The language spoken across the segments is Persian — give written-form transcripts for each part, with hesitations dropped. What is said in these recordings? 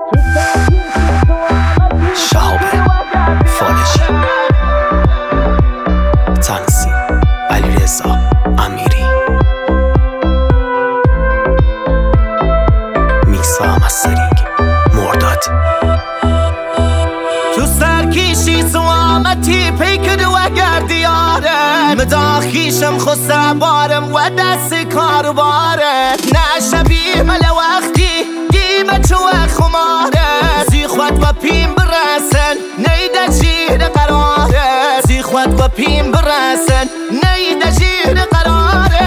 شهاب فالجی، تنظیم علیرضا امیری، میکس و مسترینگ مرداد. تو سرکیشی تو آمدی پیکد و گردیاره مداخیشم خسته بارم و دست کار باره نشبیه مل وقتی قیمت و خماره زی خود و پیم برسن نیده جیر قراره زی خود و پیم برسن نیده جیر قراره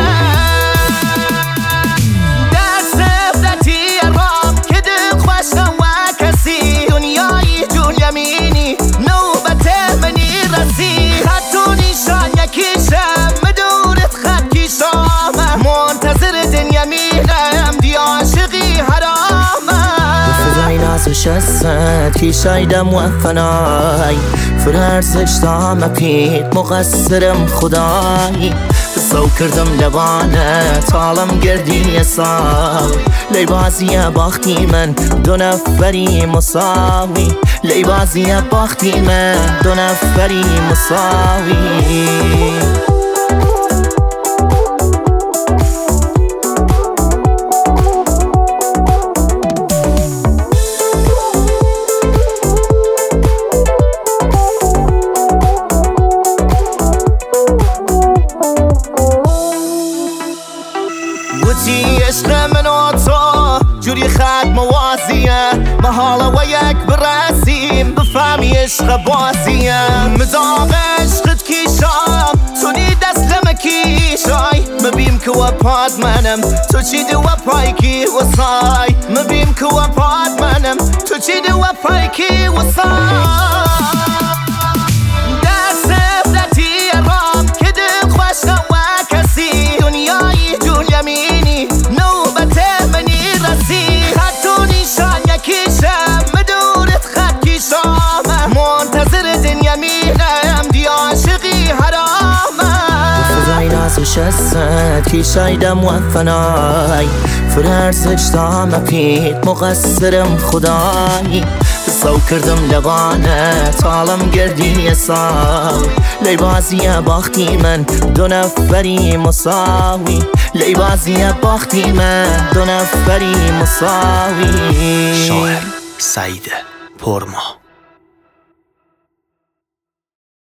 دست افدتی رام که دل خوشم و کسی دنیای جون یمینی نوبت منی رسی خط و نیشان یکیشم مدورت خط کیشامه منتظر دن یمینم دی عاشقی حرامه فضای نازش هست کیشایدم و فنای فرارزش دامه پید مقصرم خدای سو کردم لبانت عالم گردی سال لی بازی باختی من دو نفری مساوی لی بازی باختی من دو نفری مساوی وتی عشق من و تو جوری خط موازیه محاله و یک برسیم بفهمی عشق بازیه مداغ عشقت کیشام تو نی دست لمکیشای مبیم که و پاد منم تو چی دو و پایکی و سای مبیم که و پاد منم تو چی دو و پایکی و سای دست افدتی رام که دل خوشم و کسی دنیای جون یمینی نوبت منی رسی خط و نیشان یکیشم مدورت خط کیشامه منتظر دن یمینم دی عاشقی حرامه فضای نازش هست کیشایدم و فنای فرارزش دامه پید مقصرم خدای سو کردم لبانت عالم گردی سال لی بازی باختی من دو نفری مساوی لی بازی باختی من دو نفری مساوی شاعر سعید پرما.